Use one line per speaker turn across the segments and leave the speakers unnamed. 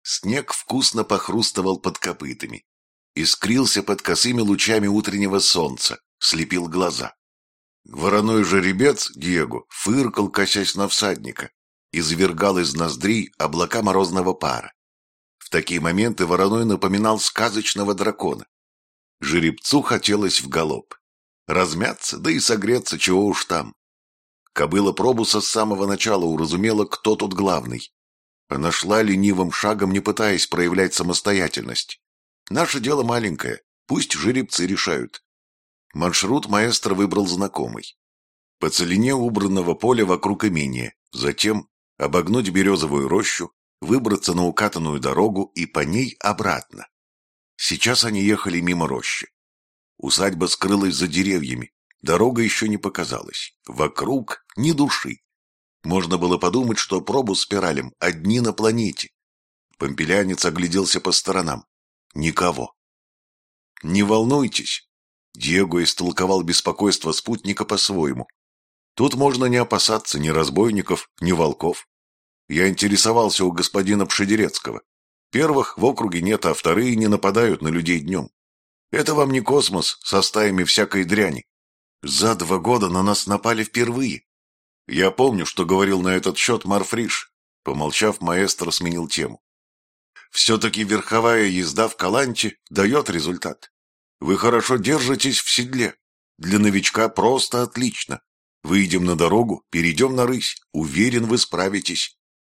Снег вкусно похрустывал под копытами. Искрился под косыми лучами утреннего солнца, слепил глаза. Вороной жеребец Диего фыркал, косясь на всадника, извергал из ноздрей облака морозного пара. В такие моменты вороной напоминал сказочного дракона. Жеребцу хотелось в галоп. Размяться, да и согреться, чего уж там. Кобыла Пробуса с самого начала уразумела, кто тут главный. Она шла ленивым шагом, не пытаясь проявлять самостоятельность. Наше дело маленькое, пусть жеребцы решают. Маршрут маэстро выбрал знакомый. По целине убранного поля вокруг имения, затем обогнуть березовую рощу, выбраться на укатанную дорогу и по ней обратно. Сейчас они ехали мимо рощи. Усадьба скрылась за деревьями, дорога еще не показалась. Вокруг ни души. Можно было подумать, что Пробус с Пиралем одни на планете. Помпелянец огляделся по сторонам. Никого. «Не волнуйтесь», — Диего истолковал беспокойство спутника по-своему. «Тут можно не опасаться ни разбойников, ни волков. Я интересовался у господина Пшедерецкого. Первых в округе нет, а вторые не нападают на людей днем. Это вам не космос со стаями всякой дряни. За 2 года на нас напали впервые. Я помню, что говорил на этот счет Марфриш». Помолчав, маэстро сменил тему. «Все-таки верховая езда в Каланте дает результат. Вы хорошо держитесь в седле. Для новичка просто отлично. Выйдем на дорогу, перейдем на рысь. Уверен, вы справитесь».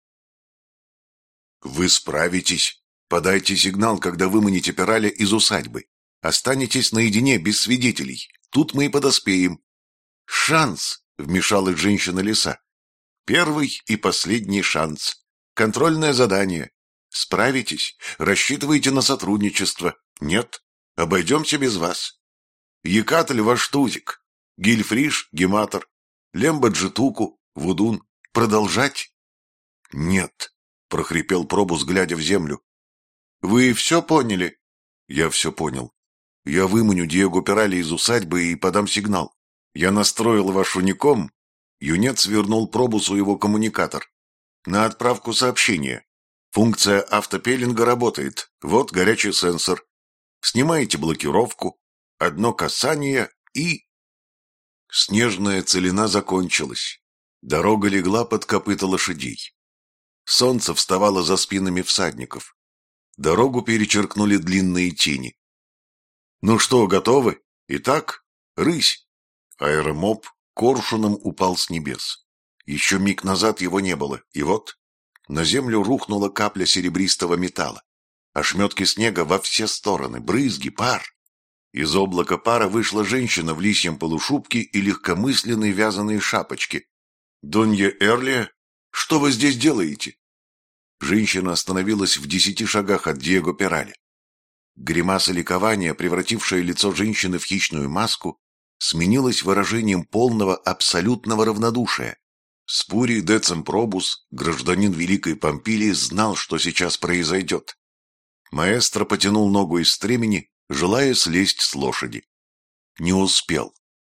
«Вы справитесь. Подайте сигнал, когда выманите Пираля из усадьбы. Останетесь наедине, без свидетелей. Тут мы и подоспеем». «Шанс», — вмешалась женщина леса. «Первый и последний шанс. Контрольное задание. Справитесь, рассчитываете на сотрудничество. Нет, обойдемся без вас. Екатль ваш тузик, Гильфриш, Гематор, Лембаджитуку, Вудун. Продолжать?» «Нет», — прохрипел Пробус, глядя в землю. «Вы все поняли?» «Я все понял. Я выманю Диего Пираля из усадьбы и подам сигнал. Я настроил ваш уником». Юнец вернул Пробусу его коммуникатор. «На отправку сообщения. Функция автопеллинга работает. Вот горячий сенсор. Снимаете блокировку. Одно касание и...» Снежная целина закончилась. Дорога легла под копыта лошадей. Солнце вставало за спинами всадников. Дорогу перечеркнули длинные тени. «Ну что, готовы? Итак, рысь!» Аэромоб коршуном упал с небес. Еще миг назад его не было, и вот на землю рухнула капля серебристого металла. Ошметки снега во все стороны, брызги, пар. Из облака пара вышла женщина в лисьем полушубке и легкомысленной вязаной шапочке. «Донья Эрлия, что вы здесь делаете?» Женщина остановилась в 10 шагах от Диего Пираля. Гримаса ликования, превратившая лицо женщины в хищную маску, сменилась выражением полного абсолютного равнодушия. Спурий Децем Пробус, гражданин Великой Помпилии, знал, что сейчас произойдет. Маэстро потянул ногу из стремени, желая слезть с лошади. Не успел.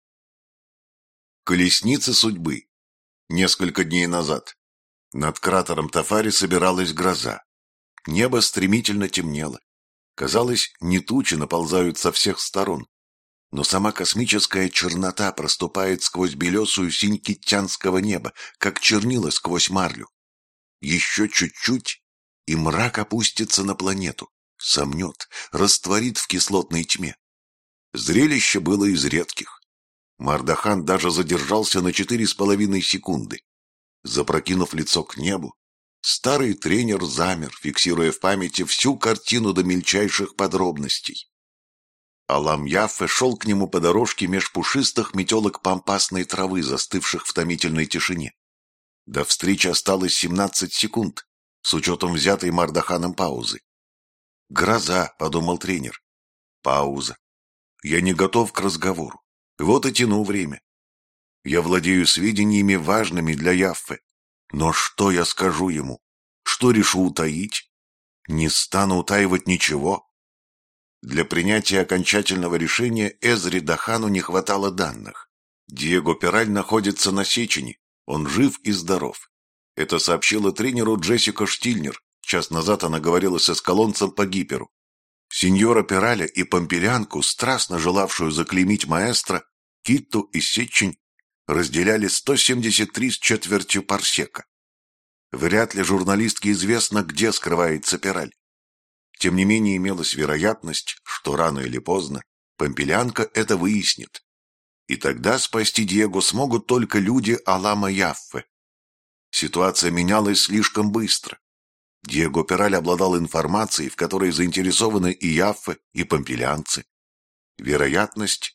Колесница судьбы. Несколько дней назад. Над кратером Тафари собиралась гроза. Небо стремительно темнело. Казалось, не тучи наползают со всех сторон, но сама космическая чернота проступает сквозь белесую синь киттянского неба, как чернила сквозь марлю. Еще чуть-чуть, и мрак опустится на планету, сомнет, растворит в кислотной тьме. Зрелище было из редких. Мардахан даже задержался на 4,5 секунды. Запрокинув лицо к небу, старый тренер замер, фиксируя в памяти всю картину до мельчайших подробностей. Алам Яффе шел к нему по дорожке меж пушистых метелок пампасной травы, застывших в томительной тишине. До встречи осталось 17 секунд, с учетом взятой Мардаханом паузы. «Гроза», — подумал тренер. Пауза. «Я не готов к разговору. Вот и тяну время. Я владею сведениями, важными для Яффе. Но что я скажу ему? Что решу утаить? Не стану утаивать ничего». Для принятия окончательного решения Эзри Дахану не хватало данных. Диего Пираль находится на Сечени, он жив и здоров. Это сообщила тренеру Джессика Штильнер, Час назад она говорила с эскалонцем по гиперу. Синьора Пираля и Помпилянку, страстно желавшую заклеймить маэстро, Китту и Сечень, разделяли 173 с четвертью парсека. Вряд ли журналистке известно, где скрывается Пираль. Тем не менее, имелась вероятность, что рано или поздно Помпилянка это выяснит. И тогда спасти Диего смогут только люди Алама Яффе. Ситуация менялась слишком быстро. Диего Пираль обладал информацией, в которой заинтересованы и Яффе, и помпилианцы. Вероятность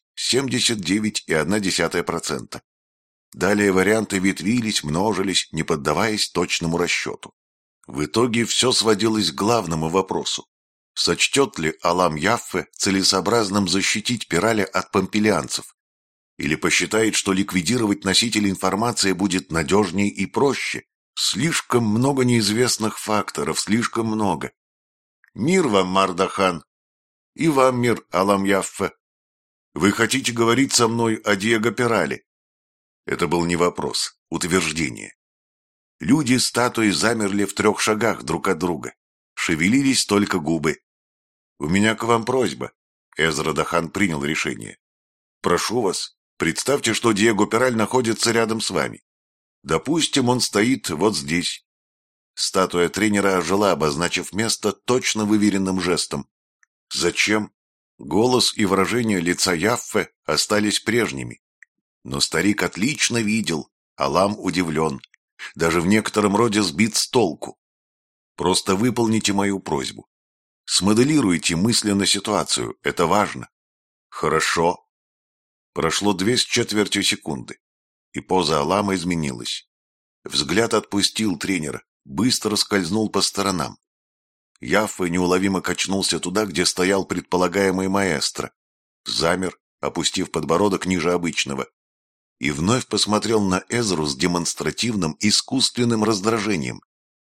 79,1%. Далее варианты ветвились, множились, не поддаваясь точному расчету. В итоге все сводилось к главному вопросу. Сочтет ли Алам Яффе целесообразным защитить Пираля от помпилианцев? Или посчитает, что ликвидировать носителя информации будет надежнее и проще? Слишком много неизвестных факторов, слишком много. Мир вам, Мардахан. И вам мир, Алам Яффе. Вы хотите говорить со мной о Диего Пирале? Это был не вопрос, утверждение. Люди статуи замерли в 3 шагах друг от друга. Шевелились только губы. «У меня к вам просьба». Эзра Дахан принял решение. «Прошу вас, представьте, что Диего Пираль находится рядом с вами. Допустим, он стоит вот здесь». Статуя тренера ожила, обозначив место точно выверенным жестом. «Зачем?» Голос и выражение лица Яффе остались прежними. Но старик отлично видел, Алам удивлен, даже в некотором роде сбит с толку. «Просто выполните мою просьбу. Смоделируйте мысленно ситуацию, это важно». «Хорошо». Прошло 2 секунды, и поза Алама изменилась. Взгляд отпустил тренера, быстро скользнул по сторонам. Яффе неуловимо качнулся туда, где стоял предполагаемый маэстро. Замер, опустив подбородок ниже обычного. И вновь посмотрел на Эзру с демонстративным, искусственным раздражением.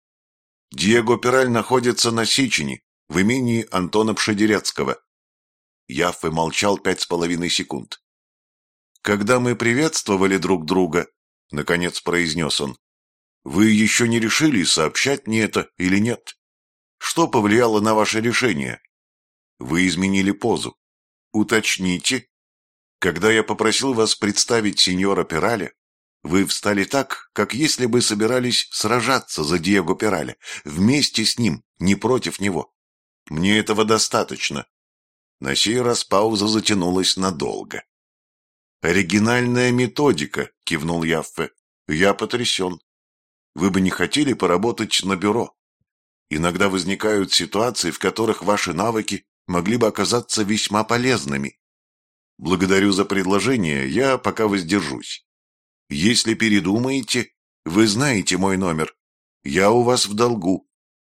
«Диего Пираль находится на Сечени, в имении Антона Пшедерецкого». Яффе молчал 5,5 секунд. «Когда мы приветствовали друг друга, — наконец произнес он, — вы еще не решили, сообщать мне это или нет? Что повлияло на ваше решение? Вы изменили позу. Уточните. Когда я попросил вас представить сеньора Пираля, вы встали так, как если бы собирались сражаться за Диего Пираля, вместе с ним, не против него. Мне этого достаточно». На сей раз пауза затянулась надолго. «Оригинальная методика», — кивнул Яффе. «Я потрясен. Вы бы не хотели поработать на бюро? Иногда возникают ситуации, в которых ваши навыки могли бы оказаться весьма полезными. Благодарю за предложение, я пока воздержусь. Если передумаете, вы знаете мой номер. Я у вас в долгу».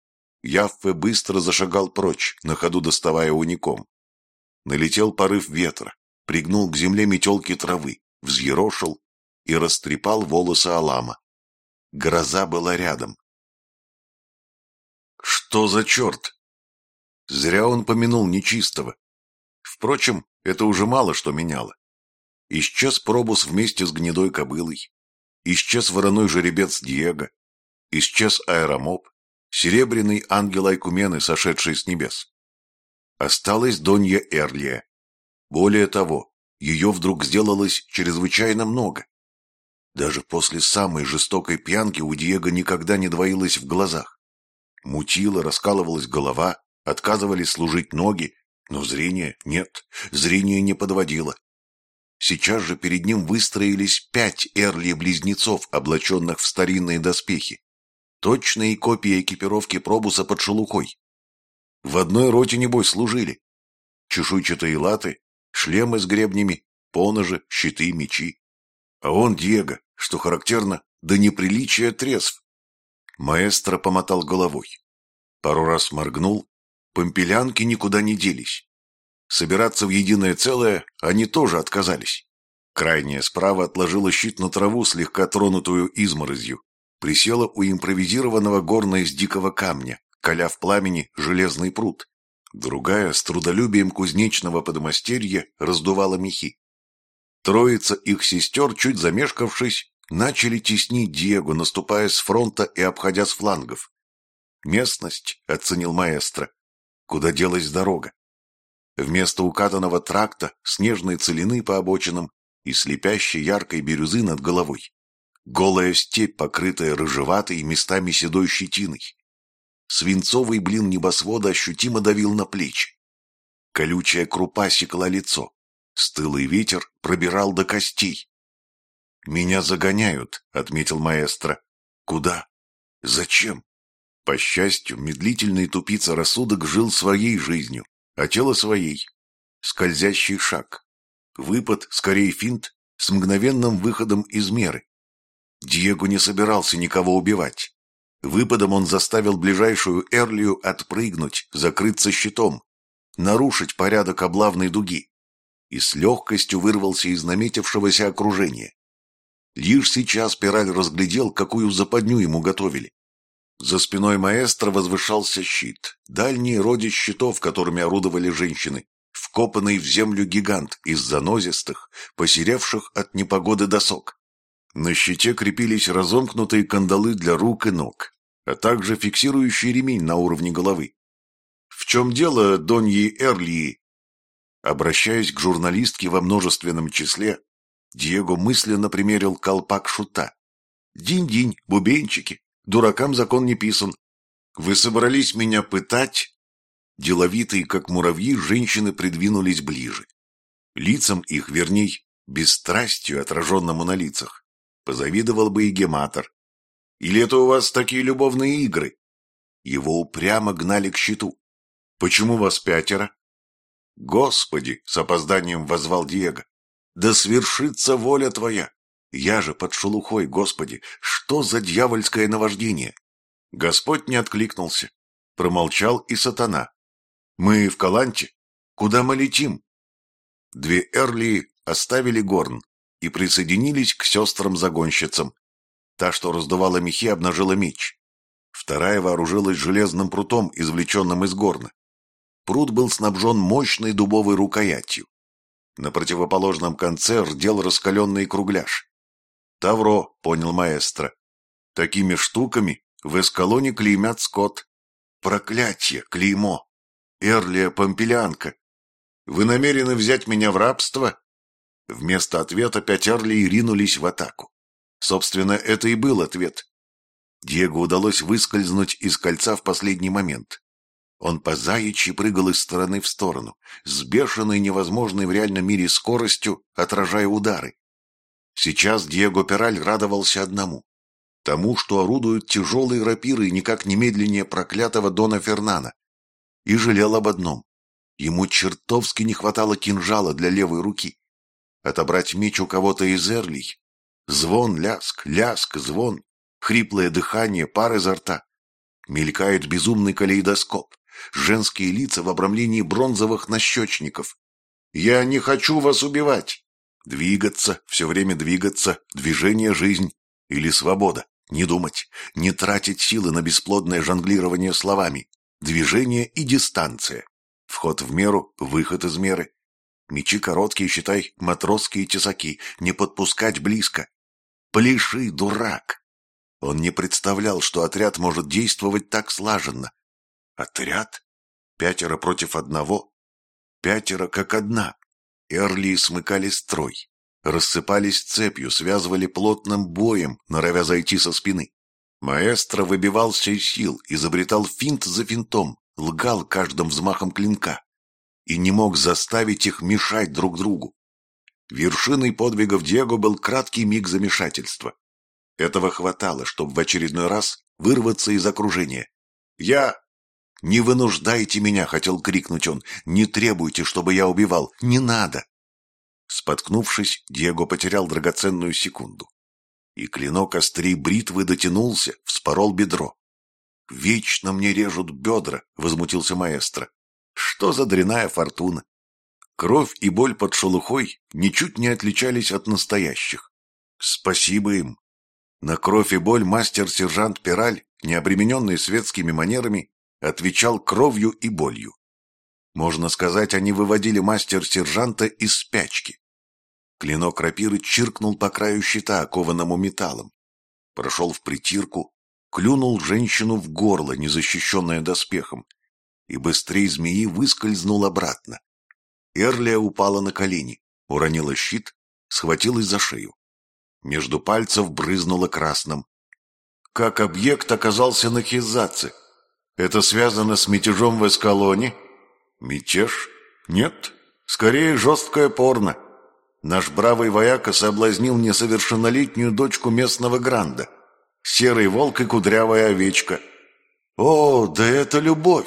Яффе быстро зашагал прочь, на ходу доставая уником. Налетел порыв ветра, пригнул к земле метелки травы, взъерошил и растрепал волосы Алама. Гроза была рядом. Что за черт? Зря он помянул нечистого. Впрочем, это уже мало что меняло. Исчез Пробус вместе с гнедой кобылой. Исчез вороной жеребец Диего. Исчез аэромоб, серебряный ангел Айкумены, сошедший с небес. Осталась Донья Эрлия. Более того, ее вдруг сделалось чрезвычайно много. Даже после самой жестокой пьянки у Диего никогда не двоилось в глазах. Мутила, раскалывалась голова, отказывались служить ноги, но зрение нет, зрение не подводило. Сейчас же перед ним выстроились 5 Эрли-близнецов, облаченных в старинные доспехи. Точные копии экипировки Пробуса под шелухой. В одной роте, небось, служили. Чешуйчатые латы, шлемы с гребнями, поножи, щиты, мечи. А он, Диего, что характерно, до неприличия трезв. Маэстро помотал головой. Пару раз моргнул, помпилянки никуда не делись. Собираться в единое целое они тоже отказались. Крайняя справа отложила щит на траву, слегка тронутую изморозью. Присела у импровизированного горна из дикого камня, коля в пламени железный пруд. Другая, с трудолюбием кузнечного подмастерья, раздувала мехи. Троица их сестер, чуть замешкавшись, начали теснить Диего, наступая с фронта и обходя с флангов. Местность, оценил маэстро. Куда делась дорога? Вместо укатанного тракта, снежной целины по обочинам и слепящей яркой бирюзы над головой. Голая степь, покрытая рыжеватой, местами седой щетиной. Свинцовый блин небосвода ощутимо давил на плечи. Колючая крупа секла лицо. Стылый ветер пробирал до костей. «Меня загоняют», — отметил маэстро. «Куда? Зачем?» По счастью, медлительный тупица рассудок жил своей жизнью, а тело своей. Скользящий шаг. Выпад, скорее финт, с мгновенным выходом из меры. Диего не собирался никого убивать. Выпадом он заставил ближайшую Эрлию отпрыгнуть, закрыться щитом, нарушить порядок облавной дуги, и с легкостью вырвался из наметившегося окружения. Лишь сейчас Пираль разглядел, какую западню ему готовили. За спиной маэстро возвышался щит, дальний родич щитов, которыми орудовали женщины, вкопанный в землю гигант из занозистых, посеревших от непогоды досок. На щите крепились разомкнутые кандалы для рук и ног, а также фиксирующий ремень на уровне головы. «В чем дело, доньи Эрлии?» Обращаясь к журналистке во множественном числе, Диего мысленно примерил колпак шута. «Динь-динь, бубенчики, дуракам закон не писан. Вы собрались меня пытать?» Деловитые, как муравьи, женщины придвинулись ближе. Лицам их, верней, бесстрастию, отраженному на лицах, позавидовал бы и Гематор. «Или это у вас такие любовные игры?» Его упрямо гнали к щиту. «Почему вас 5?» «Господи!» — с опозданием воззвал Диего. «Да свершится воля твоя! Я же под шелухой, Господи! Что за дьявольское наваждение?» Господь не откликнулся. Промолчал и сатана. «Мы в Каланте? Куда мы летим?» Две Эрлии оставили горн и присоединились к сестрам-загонщицам. Та, что раздувала мехи, обнажила меч. Вторая вооружилась железным прутом, извлеченным из горна. Прут был снабжен мощной дубовой рукоятью. На противоположном конце рдел раскаленный кругляш. «Тавро», — понял маэстро. «Такими штуками в Эскалоне клеймят скот». «Проклятье, клеймо! Эрлия Помпелианка! Вы намерены взять меня в рабство?» Вместо ответа 5 Эрлий ринулись в атаку. Собственно, это и был ответ. Диего удалось выскользнуть из кольца в последний момент. Он по заячьи прыгал из стороны в сторону, с бешеной, невозможной в реальном мире скоростью, отражая удары. Сейчас Диего Пираль радовался одному. Тому, что орудуют тяжелые рапиры никак не медленнее проклятого Дона Фернана. И жалел об одном. Ему чертовски не хватало кинжала для левой руки. Отобрать меч у кого-то из Эрлий. Звон, ляск, ляск, звон. Хриплое дыхание, пар изо рта. Мелькает безумный калейдоскоп. Женские лица в обрамлении бронзовых нащечников. «Я не хочу вас убивать!» Двигаться, все время двигаться, движение — жизнь. Или свобода. Не думать, не тратить силы на бесплодное жонглирование словами. Движение и дистанция. Вход в меру, выход из меры. Мечи короткие, считай, матросские тесаки. Не подпускать близко. Пляши, дурак! Он не представлял, что отряд может действовать так слаженно. Отряд? 5 против 1? 5 как одна. Эрлии смыкали строй. Рассыпались цепью, связывали плотным боем, норовя зайти со спины. Маэстро выбивался из сил, изобретал финт за финтом, лгал каждым взмахом клинка и не мог заставить их мешать друг другу. Вершиной подвигов Диего был краткий миг замешательства. Этого хватало, чтобы в очередной раз вырваться из окружения. «Я...» «Не вынуждайте меня!» — хотел крикнуть он. «Не требуйте, чтобы я убивал! Не надо!» Споткнувшись, Диего потерял драгоценную секунду. И клинок острей бритвы дотянулся, вспорол бедро. «Вечно мне режут бедра!» — возмутился маэстро. «Что за дрянная фортуна!» Кровь и боль под шелухой ничуть не отличались от настоящих. Спасибо им. На кровь и боль мастер-сержант Пираль, не обремененный светскими манерами, отвечал кровью и болью. Можно сказать, они выводили мастер-сержанта из спячки. Клинок рапиры чиркнул по краю щита, окованному металлом. Прошел в притирку, клюнул женщину в горло, незащищенное доспехом, и быстрее змеи выскользнул обратно. Эрлия упала на колени, уронила щит, схватилась за шею. Между пальцев брызнуло красным. Как объект оказался на Хизаце? Это связано с мятежом в Эскалоне? Мятеж? Нет, скорее жесткое порно. Наш бравый вояка соблазнил несовершеннолетнюю дочку местного гранда. Серый волк и кудрявая овечка. О, да это любовь!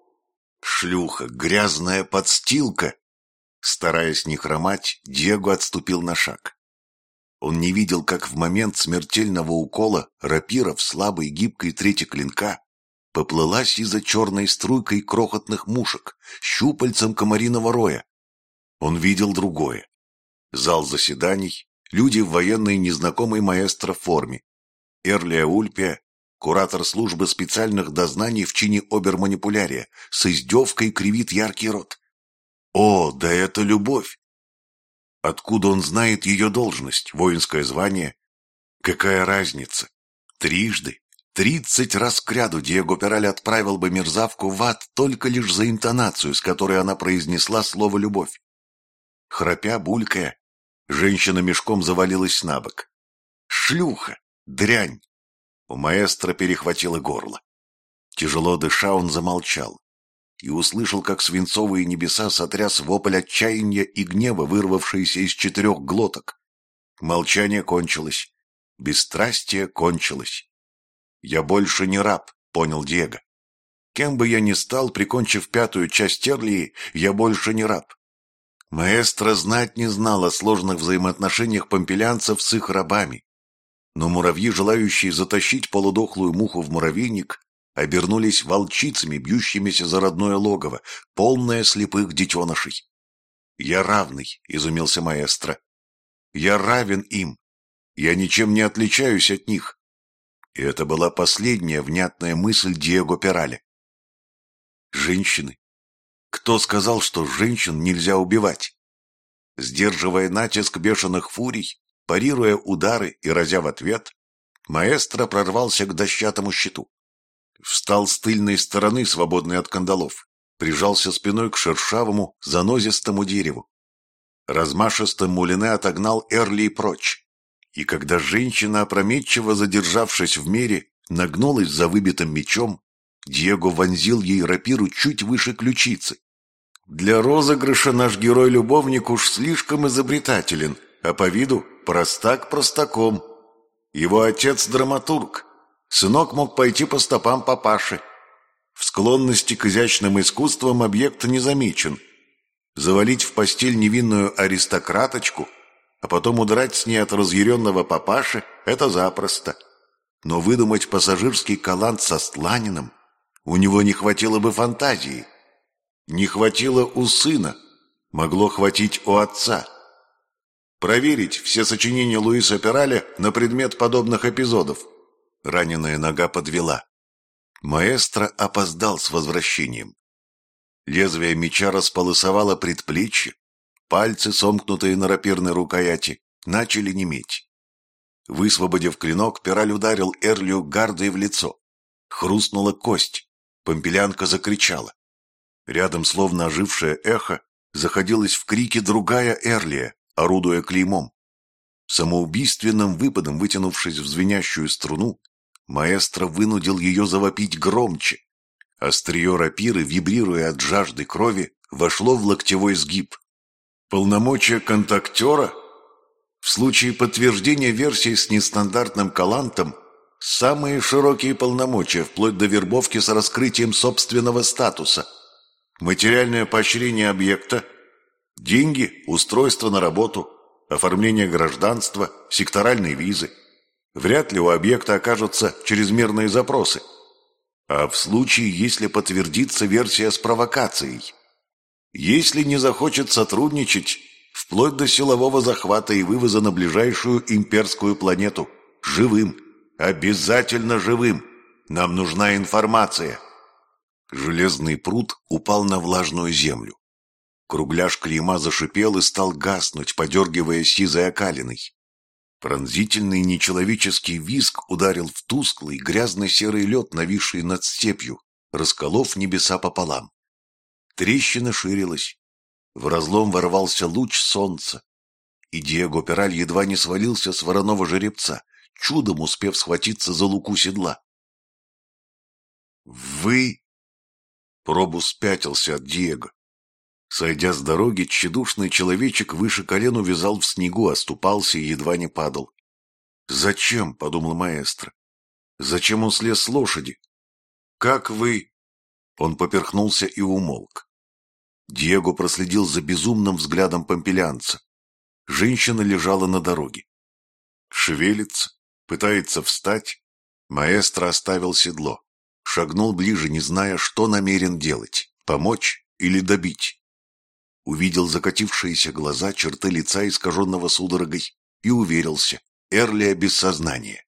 Шлюха, грязная подстилка! Стараясь не хромать, Диего отступил на шаг. Он не видел, как в момент смертельного укола рапира в слабой гибкой трети клинка поплылась из-за черной струйкой крохотных мушек, щупальцем комариного роя. Он видел другое. Зал заседаний, люди в военной незнакомой маэстро форме. Эрлия Ульпия, куратор службы специальных дознаний в чине оберманипулярия, с издевкой кривит яркий рот. О, да это любовь! Откуда он знает ее должность, воинское звание? Какая разница? Трижды, 30 раз кряду Диего Пераль отправил бы мерзавку в ад только лишь за интонацию, с которой она произнесла слово «любовь». Храпя, булькая, женщина мешком завалилась на бок. Шлюха! Дрянь! У маэстро перехватило горло. Тяжело дыша, он замолчал и услышал, как свинцовые небеса сотряс вопль отчаяния и гнева, вырвавшийся из 4 глоток. Молчание кончилось. Бесстрастие кончилось. «Я больше не раб», — понял Диего. «Кем бы я ни стал, прикончив 5-ю часть Эрлии, я больше не раб». Маэстро знать не знал о сложных взаимоотношениях помпелянцев с их рабами. Но муравьи, желающие затащить полудохлую муху в муравейник, обернулись волчицами, бьющимися за родное логово, полное слепых детенышей. «Я равный», — изумился маэстро. «Я равен им. Я ничем не отличаюсь от них». И это была последняя внятная мысль Диего Пераля. Женщины. Кто сказал, что женщин нельзя убивать? Сдерживая натиск бешеных фурий, парируя удары и разя в ответ, маэстро прорвался к дощатому щиту. Встал с тыльной стороны, свободной от кандалов, прижался спиной к шершавому, занозистому дереву. Размашисто Мулине отогнал Эрли прочь, и когда женщина, опрометчиво задержавшись в мере, нагнулась за выбитым мечом, Диего вонзил ей рапиру чуть выше ключицы. Для розыгрыша наш герой-любовник уж слишком изобретателен, а по виду простак простаком. Его отец драматург. Сынок мог пойти по стопам папаши. В склонности к изящным искусствам объект не замечен. Завалить в постель невинную аристократочку, а потом удрать с ней от разъяренного папаши — это запросто. Но выдумать пассажирский калант со стланином у него не хватило бы фантазии. Не хватило у сына, могло хватить у отца. Проверить все сочинения Луиса Пераля на предмет подобных эпизодов. Раненая нога подвела. Маэстро опоздал с возвращением. Лезвие меча располосовало предплечье, пальцы, сомкнутые на рапирной рукояти, начали неметь. Высвободив клинок, Пераль ударил Эрлию гардой в лицо. Хрустнула кость, помпелянка закричала. Рядом, словно ожившее эхо, заходилась в крике другая Эрлия, орудуя клеймом. Самоубийственным выпадом, вытянувшись в звенящую струну, маэстро вынудил ее завопить громче. Острие рапиры, вибрируя от жажды крови, вошло в локтевой сгиб. Полномочия контактера? В случае подтверждения версии с нестандартным калантом самые широкие полномочия, вплоть до вербовки с раскрытием собственного статуса. Материальное поощрение объекта, деньги, устройство на работу, оформление гражданства, секторальные визы. Вряд ли у объекта окажутся чрезмерные запросы. А в случае, если подтвердится версия с провокацией? Если не захочет сотрудничать, вплоть до силового захвата и вывоза на ближайшую имперскую планету. Живым. Обязательно живым. Нам нужна информация. Железный пруд упал на влажную землю. Кругляш клейма зашипел и стал гаснуть, подергивая сизой окалиной. Пронзительный нечеловеческий визг ударил в тусклый, грязно-серый лед, нависший над степью, расколов небеса пополам. Трещина ширилась. В разлом ворвался луч солнца, и Диего Пираль едва не свалился с вороного жеребца, чудом успев схватиться за луку седла. «Вы...» Пробус пятился от Диего. Сойдя с дороги, тщедушный человечек выше колен увязал в снегу, оступался и едва не падал. «Зачем?» — подумал маэстро. «Зачем он слез с лошади? Как вы...» Он поперхнулся и умолк. Диего проследил за безумным взглядом помпелианца. Женщина лежала на дороге. Шевелится, пытается встать. Маэстро оставил седло. Шагнул ближе, не зная, что намерен делать — помочь или добить. Увидел закатившиеся глаза, черты лица, искаженного судорогой, и уверился — Эрлия без сознания.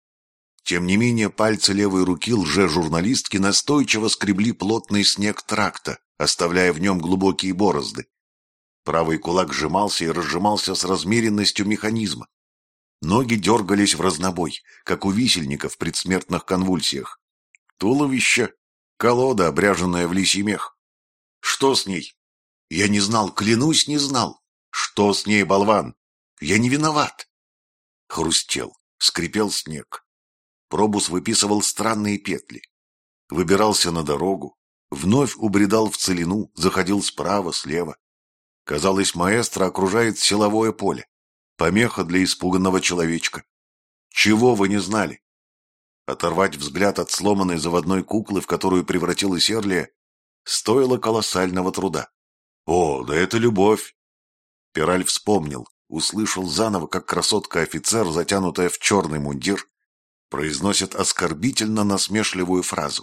Тем не менее, пальцы левой руки лже-журналистки настойчиво скребли плотный снег тракта, оставляя в нем глубокие борозды. Правый кулак сжимался и разжимался с размеренностью механизма. Ноги дергались в разнобой, как у висельника в предсмертных конвульсиях. Туловище — колода, обряженная в лисий мех. Что с ней? Я не знал, клянусь, не знал. Что с ней, болван? Я не виноват. Хрустел, скрипел снег. Пробус выписывал странные петли. Выбирался на дорогу, вновь убредал в целину, заходил справа, слева. Казалось, маэстро окружает силовое поле. Помеха для испуганного человечка. Чего вы не знали? Оторвать взгляд от сломанной заводной куклы, в которую превратилась Эрлия, стоило колоссального труда. О, да это любовь! Пираль вспомнил, услышал заново, как красотка-офицер, затянутая в черный мундир, произносит оскорбительно насмешливую фразу.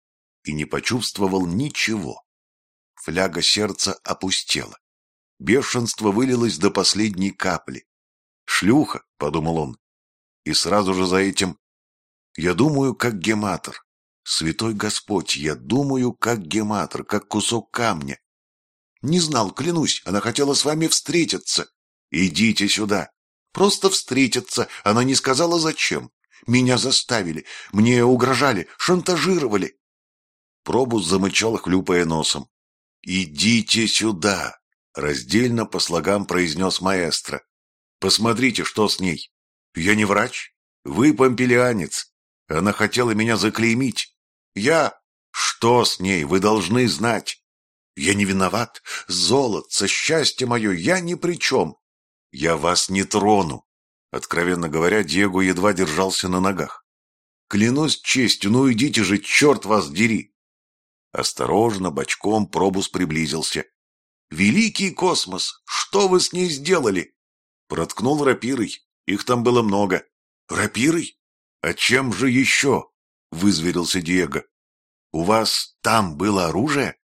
И не почувствовал ничего. Фляга сердца опустела. Бешенство вылилось до последней капли. «Шлюха», — подумал он, и сразу же за этим: «Я думаю, как гематор. Святой Господь, я думаю, как гематор, как кусок камня. Не знал, клянусь, она хотела с вами встретиться. Идите сюда. Просто встретиться, она не сказала зачем. Меня заставили, мне угрожали, шантажировали». Пробус замычал, хлюпая носом. «Идите сюда», — раздельно по слогам произнес маэстро. «Посмотрите, что с ней. Я не врач. Вы помпелианец. Она хотела меня заклеймить. Я... Что с ней, вы должны знать. Я не виноват. Золотце, счастье мое, я ни при чем. Я вас не трону». Откровенно говоря, Диего едва держался на ногах. «Клянусь честью, ну идите же, черт вас дери!» Осторожно, бочком Пробус приблизился. «Великий космос! Что вы с ней сделали?» Проткнул рапирой. Их там было много. «Рапирой? А чем же еще?» — вызверился Диего. «У вас там было оружие?»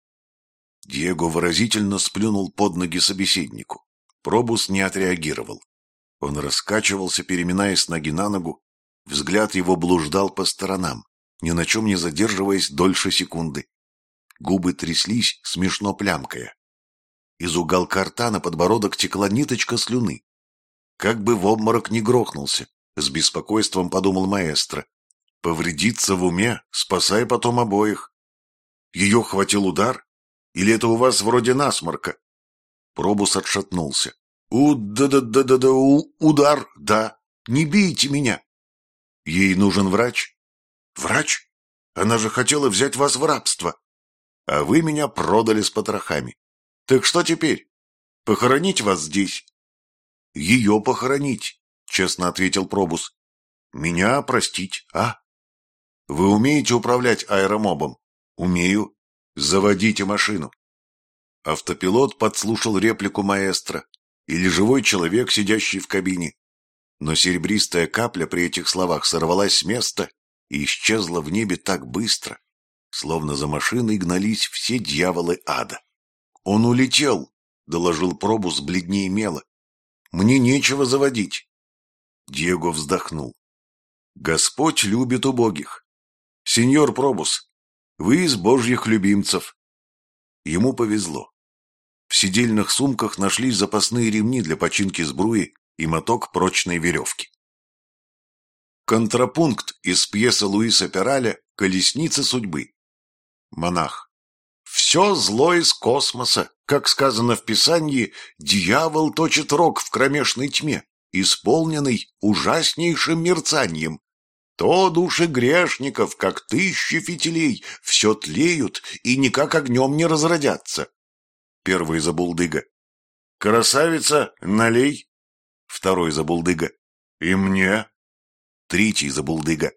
Диего выразительно сплюнул под ноги собеседнику. Пробус не отреагировал. Он раскачивался, переминаясь с ноги на ногу. Взгляд его блуждал по сторонам, ни на чем не задерживаясь дольше секунды. Губы тряслись, смешно плямкая. Из уголка рта на подбородок текла ниточка слюны. Как бы в обморок не грохнулся, с беспокойством подумал маэстро. Повредиться в уме, спасай потом обоих. Ее хватил удар? Или это у вас вроде насморка? Пробус отшатнулся. Да-да-да-да-да, удар, да. Не бейте меня. Ей нужен врач? Врач? Она же хотела взять вас в рабство. А вы меня продали с потрохами. Так что теперь? Похоронить вас здесь? Ее похоронить, честно ответил Пробус. Меня простить, а? Вы умеете управлять аэромобом? Умею. Заводите машину. Автопилот подслушал реплику маэстро или живой человек, сидящий в кабине. Но серебристая капля при этих словах сорвалась с места и исчезла в небе так быстро, словно за машиной гнались все дьяволы ада. «Он улетел», — доложил Пробус бледнее мела. «Мне нечего заводить». Диего вздохнул. «Господь любит убогих. Сеньор Пробус, вы из божьих любимцев». Ему повезло. В сидельных сумках нашлись запасные ремни для починки сбруи и моток прочной веревки. Контрапункт из пьесы Луиса Перраля «Колесница судьбы». Монах. Все зло из космоса, как сказано в Писании, дьявол точит рог в кромешной тьме, исполненный ужаснейшим мерцанием. То души грешников, как тысячи фитилей, все тлеют и никак огнем не разродятся. Первый забулдыга. Красавица, налей. Второй забулдыга. И мне. Третий забулдыга.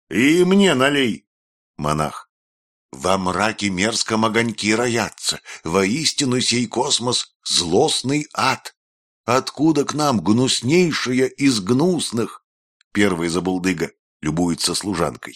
И мне налей. Монах. Во мраке мерзком огоньки роятся, воистину сей космос — злостный ад. Откуда к нам гнуснейшая из гнусных? Первый забулдыга. Любуется служанкой.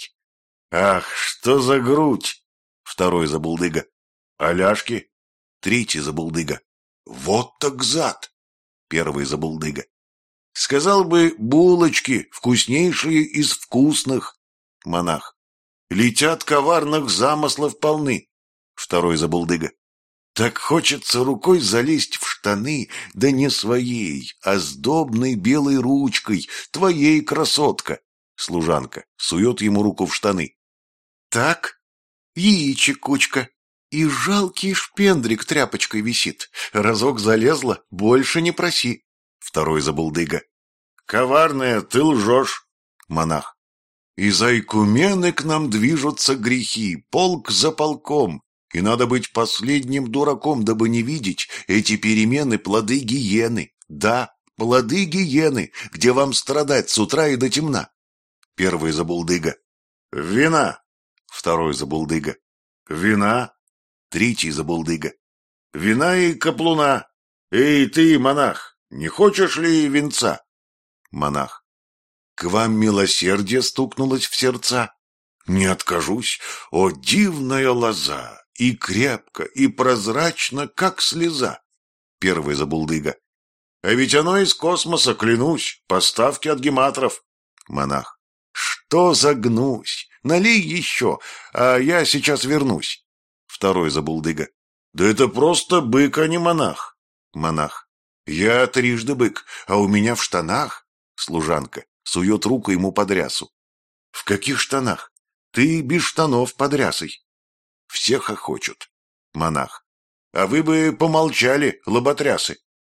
Ах, что за грудь! Второй забулдыга. Аляшки? Третий забулдыга. Вот так зад! Первый забулдыга. Сказал бы, булочки, вкуснейшие из вкусных. Монах. Летят коварных замыслов полны. Второй забулдыга. Так хочется рукой залезть в штаны, да не своей, а сдобной белой ручкой, твоей, красотка. Служанка сует ему руку в штаны. Так, яичек кучка, и жалкий шпендрик тряпочкой висит. Разок залезла, больше не проси. Второй забулдыга. Коварная, ты лжешь. Монах. Из айкумены к нам движутся грехи, полк за полком, и надо быть последним дураком, дабы не видеть эти перемены плоды гиены. Да, плоды гиены, где вам страдать с утра и до темна. Первый забулдыга. Вина. Второй забулдыга. Вина. Третий забулдыга. Вина и каплуна. Эй, ты, монах, не хочешь ли винца? Монах. К вам милосердие стукнулось в сердца? Не откажусь. О, дивная лоза! И крепко, и прозрачно, как слеза. Первый забулдыга. А ведь оно из космоса, клянусь, поставки от гематров. Монах. Что за гнусь? Налей еще, а я сейчас вернусь. Второй забулдыга. Да это просто бык, а не монах. Монах. Я трижды бык, а у меня в штанах. Служанка сует руку ему под рясу. В каких штанах? Ты без штанов под рясой. Все хохочут. Монах. А вы бы помолчали, лоботрясы.